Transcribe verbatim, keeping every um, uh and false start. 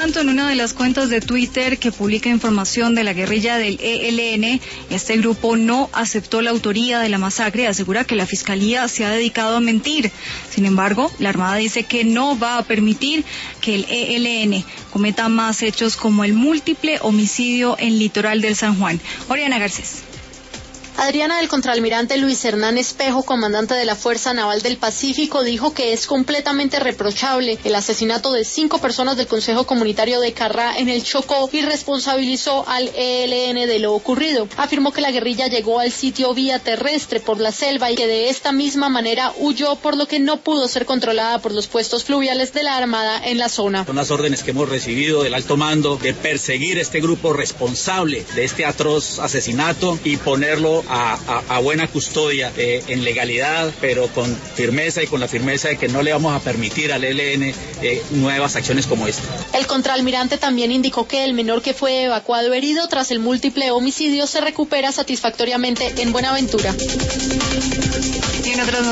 tanto, en una de las cuentas de Twitter que publica información de la guerrilla del E L N, este grupo no aceptó la autoría de la masacre y asegura que la Fiscalía se ha dedicado a mentir. Sin embargo, la Armada dice que no va a permitir que el E L N cometa más hechos como el múltiple homicidio en Litoral del San Juan. Oriana Garcés. Adriana, el contraalmirante Luis Hernán Espejo, comandante de la Fuerza Naval del Pacífico, dijo que es completamente reprochable el asesinato de cinco personas del Consejo Comunitario de Carrá en el Chocó y responsabilizó al E L N de lo ocurrido. Afirmó que la guerrilla llegó al sitio vía terrestre por la selva y que de esta misma manera huyó, por lo que no pudo ser controlada por los puestos fluviales de la Armada en la zona. Son las órdenes que hemos recibido del alto mando de perseguir este grupo responsable de este atroz asesinato y ponerlo A, a, a buena custodia, eh, en legalidad, pero con firmeza y con la firmeza de que no le vamos a permitir al E L N eh, nuevas acciones como esta. El contraalmirante también indicó que el menor que fue evacuado herido tras el múltiple homicidio se recupera satisfactoriamente en Buenaventura. Y en otras